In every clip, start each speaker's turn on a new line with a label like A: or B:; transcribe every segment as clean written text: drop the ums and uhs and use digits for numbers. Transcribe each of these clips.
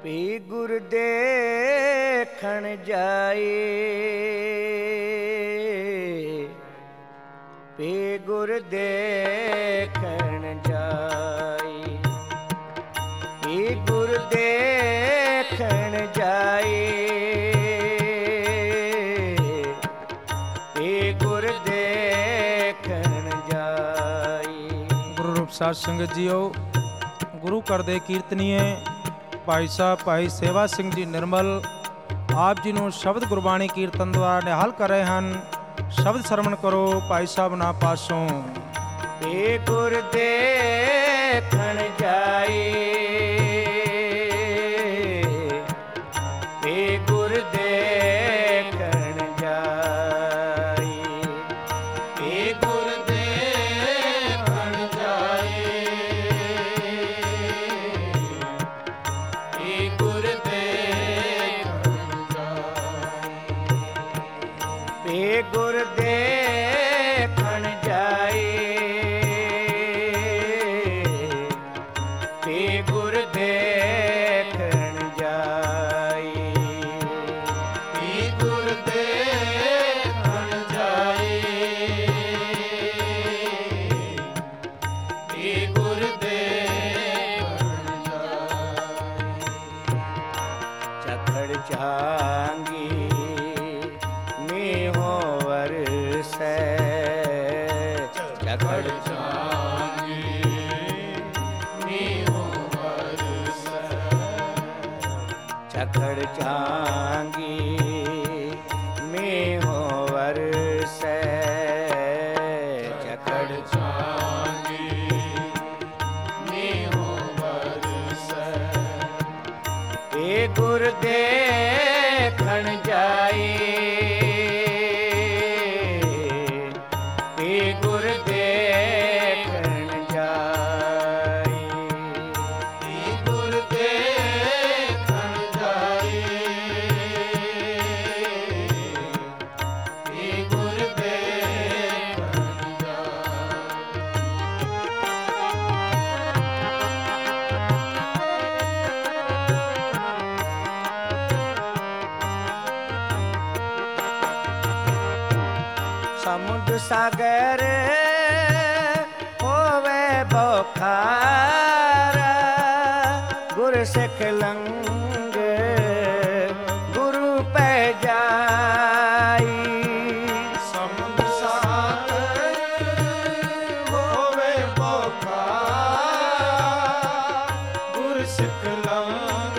A: ਵੀ ਗੁਰ ਦੇਖਣ ਜਾਏ, ਵੀ ਗੁਰ ਦੇਖਣ ਜਾਏ, ਵੀ ਗੁਰ ਦੇਖਣ ਜਾਏ, ਵੀ ਗੁਰ ਦੇਖਣ ਜਾਏ।
B: ਗੁਰੂ ਰੂਪ ਸਾਧ ਸੰਗਤ ਜੀਓ, ਗੁਰੂ ਘਰ ਦੇ ਕੀਰਤਨੀਏ ਭਾਈ ਸਾਹਿਬ ਭਾਈ ਸੇਵਾ ਸਿੰਘ ਜੀ ਨਿਰਮਲ ਆਪ ਜੀ ਨੂੰ ਸ਼ਬਦ ਗੁਰਬਾਣੀ ਕੀਰਤਨ ਦੁਆਰਾ ਨਿਹਾਲ ਕਰ ਰਹੇ ਹਨ। ਸ਼ਬਦ ਸਰਵਣ ਕਰੋ ਭਾਈ ਸਾਹਿਬ ਨਾ ਪਾਸੋਂ।
A: ਏ ਗੁਰ ਦੇਖਣ ਜਾਏ, ਏ ਗੁਰ ਦੇਖਣ ਜਾਏ, ਏ ਗੁਰ ਦੇਖਣ ਜਾਏ, ਏ ਗੁਰ ਦੇਖਣ ਜਾਏ, ਏ ਗੁਰ ਦੇਖਣ ਜਾਏ, ਏ ਗੁਰ ਦੇਖਣ ਜਾਏ, ਏ ਗੁਰ ਦੇਖਣ ਜਾਏ, ਏ ਗੁਰ ਦੇਖਣ ਜਾਏ। ਚਖੜ ਚਾਂਗੀ ਨੀਹੋ ਵਰਸੈ, ਚਖੜ ਚਾਂਗੀ ਨੀਹੋ ਵਰਸੈ, ਚਖੜ ਚਾਂਗੀ ਨੀਹੋ ਵਰਸੈ, ਚਖੜ ਚਾਂਗੀ ਨੀਹੋ ਵਰਸੈ। ਏ ਗੁਰ ਦੇਖਣ ਜਾਏ, ਏ ਗੁਰ ਦੇਖਣ ਜਾਏ, ਏ ਗੁਰ ਦੇਖਣ ਜਾਏ, ਏ ਗੁਰ ਦੇਖਣ ਜਾਏ। ਸਮੁੰਦ ਸਾਗਰ ਹੋਵੇ ਬੋਖਾਰਾ, ਗੁਰ ਸਿੱਖ ਲੰਗ ਗੁਰੂ ਪੈ ਜਾਈ। ਸਮੁੰਦ ਸਾਗਰ ਹੋਵੇ ਬੋਖਾਰਾ, ਗੁਰ ਸਿੱਖ ਲੰਗ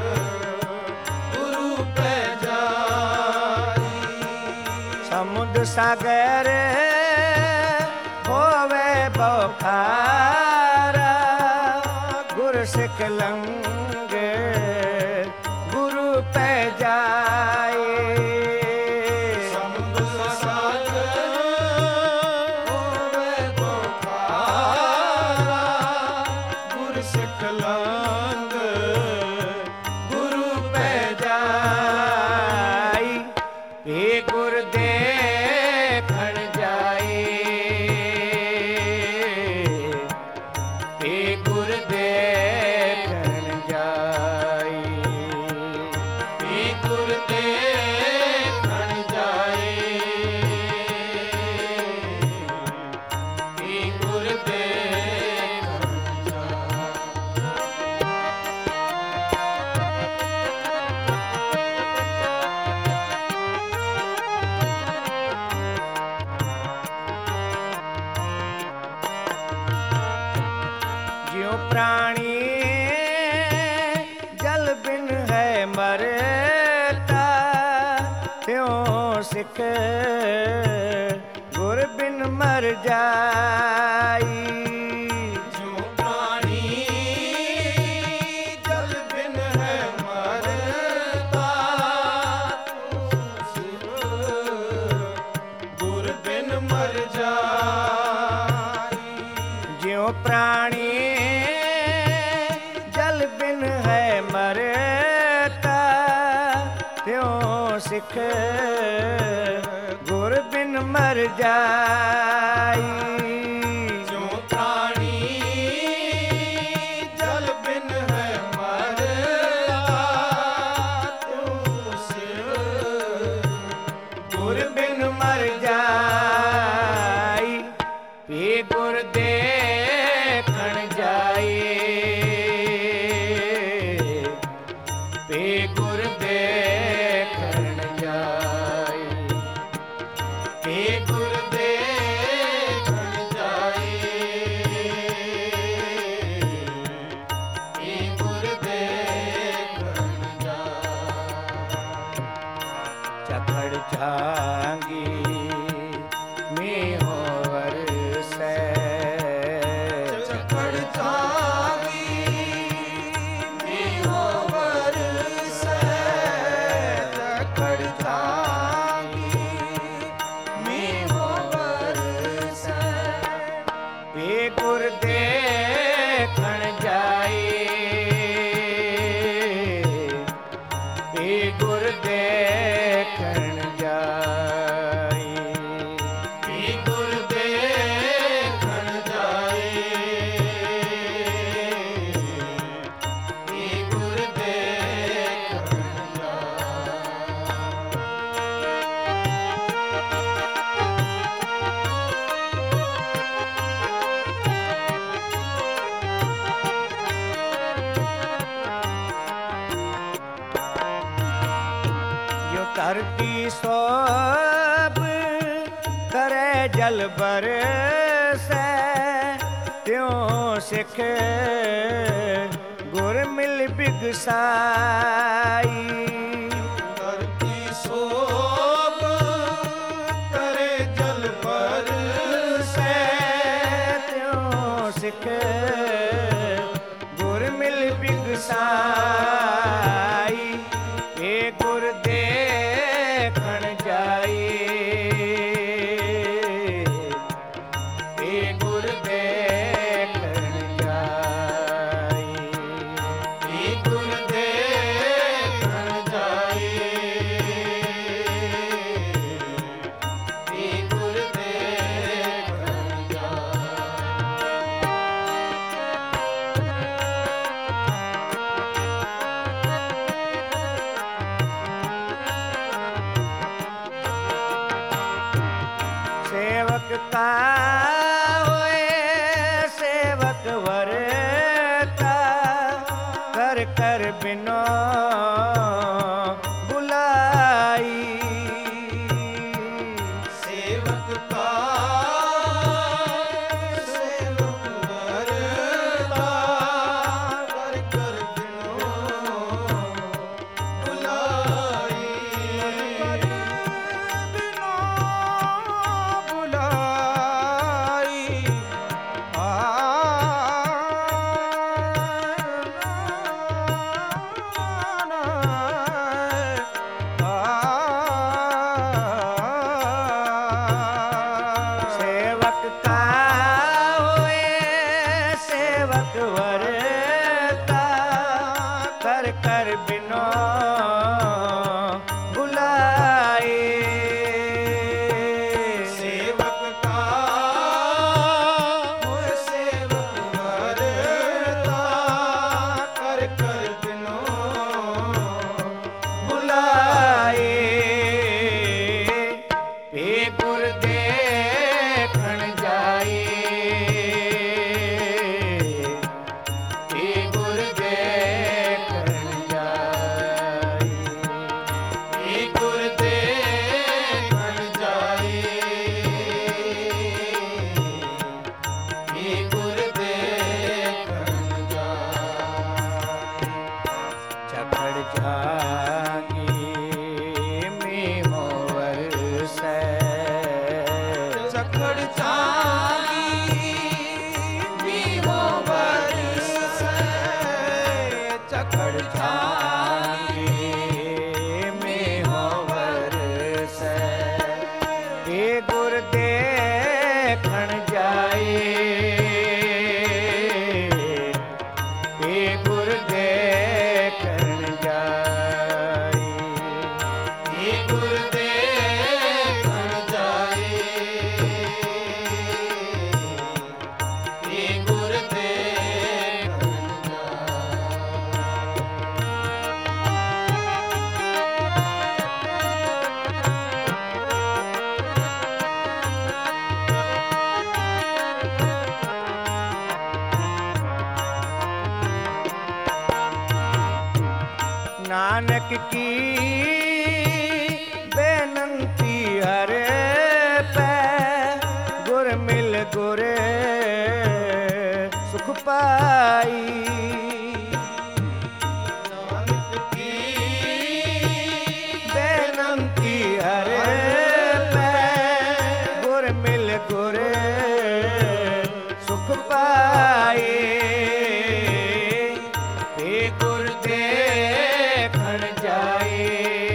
A: ਗੁਰੂ ਪੈ ਜਾਈ। ਸਮੁੰਦ ਸਾਗਰ ਹੋਵੇ ਬੋਖਾਰਾ, ਗੁਰ ਸਿੱਖ ਲੰਗ ਗੁਰੂ ਪੈ ਜਾਏ। ਸਮੁੰਦ ਸਾਗਰ ਹੋਵੇ ਬੋਖਾਰਾ, ਗੁਰ ਸਿੱਖ ਲੰਗ ਗੁਰੂ ਪੈ ਜਾਈ। ਏ ਗੁਰ ਦੇਖਣ ਜਾਏ, ਏ ਗੁਰ ਦੇਖਣ ਜਾਏ, ਏ ਗੁਰ ਦੇਖਣ ਜਾਏ, ਏ ਗੁਰ ਦੇਖਣ ਜਾਏ। ਜਿਉ ਪ੍ਰਾਣੀ ਜਲ ਬਿਨ ਹੈ ਮਰਤਾ, ਤਿਉ ਸਿੱਖ ਗੁਰ ਬਿਨ ਮਰ ਜਾਈ। ਜਿਉ ਪ੍ਰਾਣੀ ਜਲ ਬਿਨ ਹੈ ਮਰਤਾ, ਸਿੱਖ ਗੁਰ ਬਿਨ ਮਰ ਜਾਈ। ਜਿਉ ਪ੍ਰਾਣੀ ਜਲ ਬਿਨ ਹੈ ਮਰਤਾ, ਤਿਉ ਸਿੱਖ ਗੁਰ ਬਿਨ ਮਰ ਜਾਈ। ਜਿਉ ਪ੍ਰਾਣੀ ਜਲ ਬਿਨ ਹੈ ਮਰਤਾ, धरती सोब करे जल बरसै, त्यों सिख गुर मिल बिगसाई।
C: धरती सोब करे जल बरसै,
A: त्यों सिख गुर मिल बिगसाई। ए गुर देखण जाई, ए गुर देखण जाई,
C: हे गुर देखण जाई, हे गुर देखण
A: सेवक का होए सेवक वरता, कर कर बिनो बुलाई।
C: सेवक का सेवक वरता, कर कर बिनो बुलाई।
B: बिनो बुलाई
A: सेवक का होए सेवक वरता, कर कर बिनो बुलाए।
C: सेवक का होए सेवक वरता, कर कर बिनो
A: बुलाए। हे गुर देखण जाई, हे गुर देखण जाई,
C: हे गुर देखण जाई, हे गुर देखण जाई।
A: चखड़ जागी में वरसै,
C: चखड़ जागी मीहो बरसै,
A: चखड़ जागी में वरसै। हे गुर देखण जाई, हे गुर देखण जाई,
C: हे गुर देखण जाई, हे गुर देखण
A: नानक की बेनंती हर पै, गुर मिल गुर सुख पाई।
C: नानक की
A: बेनंती हर पै, गुर मिल गुर सुख पाए। हे गुर देखण जाए,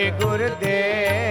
A: ਗੁਰ ਦੇਖਣ